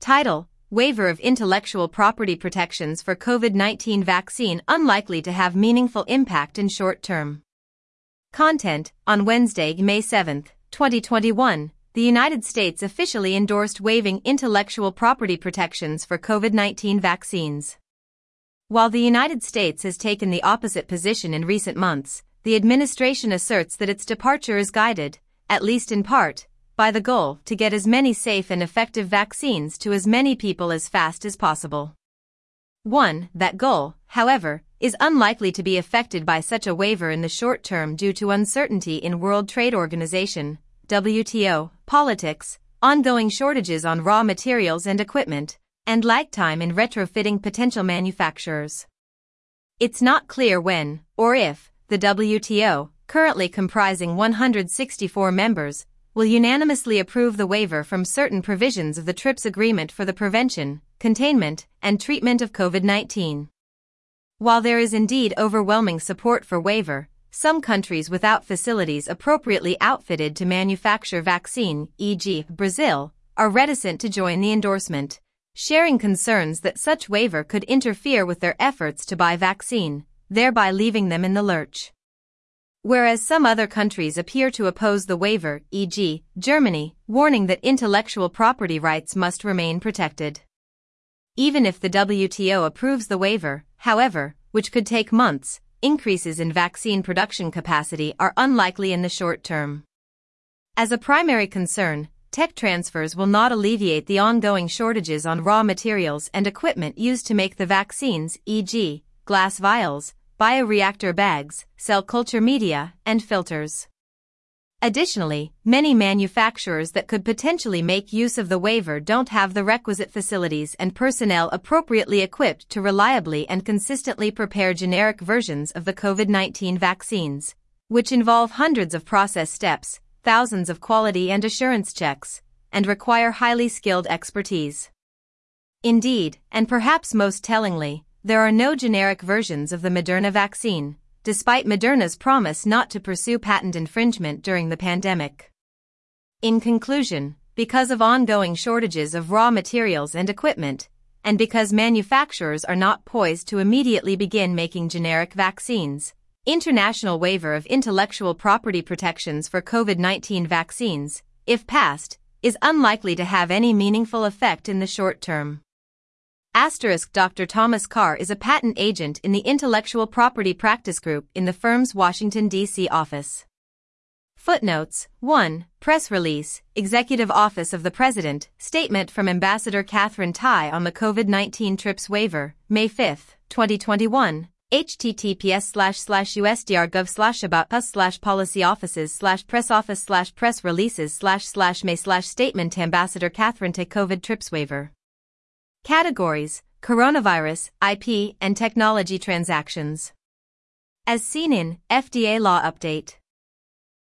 Title: Waiver of intellectual property protections for COVID-19 vaccine unlikely to have meaningful impact in short term. Content: On Wednesday, May 7, 2021, the United States officially endorsed waiving intellectual property protections for COVID-19 vaccines. While the United States has taken the opposite position in recent months, the administration asserts that its departure is guided, at least in part, by the goal to get as many safe and effective vaccines to as many people as fast as possible. That goal, however, is unlikely to be affected by such a waiver in the short term due to uncertainty in World Trade Organization, WTO, politics, ongoing shortages on raw materials and equipment, and lag time in retrofitting potential manufacturers. It's not clear when, or if, the WTO, currently comprising 164 members, will unanimously approve the waiver from certain provisions of the TRIPS agreement for the prevention, containment, and treatment of COVID-19. While there is indeed overwhelming support for waiver, some countries without facilities appropriately outfitted to manufacture vaccine, e.g., Brazil, are reticent to join the endorsement, sharing concerns that such waiver could interfere with their efforts to buy vaccine, thereby leaving them in the lurch. Whereas some other countries appear to oppose the waiver, e.g., Germany, warning that intellectual property rights must remain protected. Even if the WTO approves the waiver, however, which could take months, increases in vaccine production capacity are unlikely in the short term. As a primary concern, tech transfers will not alleviate the ongoing shortages on raw materials and equipment used to make the vaccines, e.g., glass vials, bioreactor bags, cell culture media, and filters. Additionally, many manufacturers that could potentially make use of the waiver don't have the requisite facilities and personnel appropriately equipped to reliably and consistently prepare generic versions of the COVID-19 vaccines, which involve hundreds of process steps, thousands of quality and assurance checks, and require highly skilled expertise. Indeed, and perhaps most tellingly, there are no generic versions of the Moderna vaccine, despite Moderna's promise not to pursue patent infringement during the pandemic. In conclusion, because of ongoing shortages of raw materials and equipment, and because manufacturers are not poised to immediately begin making generic vaccines, international waiver of intellectual property protections for COVID-19 vaccines, if passed, is unlikely to have any meaningful effect in the short term. Dr. Thomas Carr is a patent agent in the Intellectual Property Practice Group in the firm's Washington, D.C. office. Footnotes: 1. Press release, Executive Office of the President, statement from Ambassador Catherine Tai on the COVID-19 TRIPS waiver, May 5, 2021, https://usdr.gov/about-us/policy-offices/press-office/press releases/may/statement Ambassador Catherine Tai COVID TRIPS waiver. Categories: Coronavirus, IP, and Technology transactions. As seen in FDA Law Update.